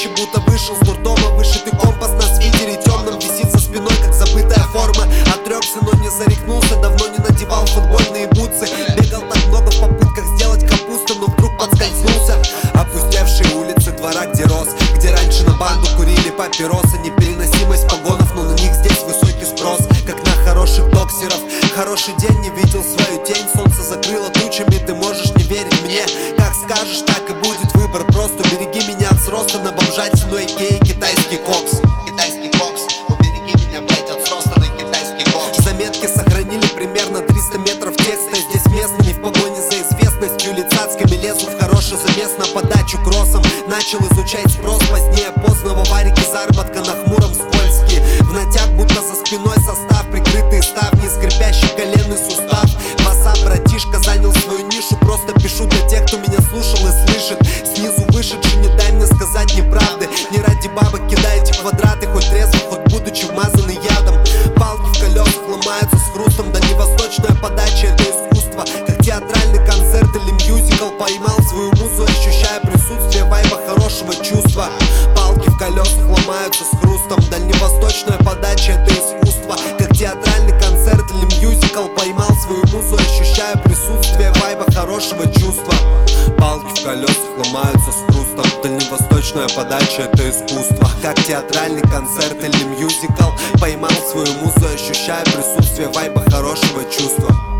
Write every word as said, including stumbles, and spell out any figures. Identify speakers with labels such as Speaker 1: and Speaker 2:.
Speaker 1: вещи, будто вышел с дурдома. Вышитый компас на свитере темном висит за спиной, как забытая форма. Отрекся, но не зарекнулся, давно не надевал футбольные бутсы. Бегал так много в попытках сделать капусту, но вдруг подскользнулся. Опустевшие улицы двора, где рос, где раньше на банду курили папиросы. Непереносимость погонов, но на них здесь высокий спрос, как на хороших боксеров. Хороший день, не видел свою тень, солнце закрыло тучами, ты можешь не верить мне. Как скажешь, так и будет выбор прост. Убереги меня от сроста на бомжатину, а.к.а. китайский кокс. Китайский кокс, убереги меня, блять, от сроста на китайский кокс. Заметки сохранили примерно триста метров текста. Здесь место не в погоне за известностью, лицацкими лезу в хороший замес на подачу кроссом. Начал изучать спрос позднее позднего, варики заработка на хмуром скользкий. В натяг, будто за спиной состав, прикрытые ставни, скрипящий коленный сустав. Васа, братишка, занял свою нишу, просто пишу для тех, кто меня слушал и слышит. Снизу вышедший, не дай мне сказать неправды. Не ради бабок кидайте квадраты, хоть трезво, хоть будучи вмазанный ядом. Палки в колесах ломаются с хрустом, дальневосточная подача — это искусство. Как театральный концерт или мюзикл, поймал свою музу, ощущая присутствие вайба хорошего чувства. Палки в колесах ломаются с хрустом, дальневосточная подача — это искусство. Как театральный концерт или мюзикл, поймал свою музу, ощущая присутствие вайба хорошего чувства. Палки в колесах ломаются с хрустом, дальневосточная подача — это искусство. Как театральный концерт или мюзикл, поймал свою музу, ощущая присутствие вайба хорошего чувства.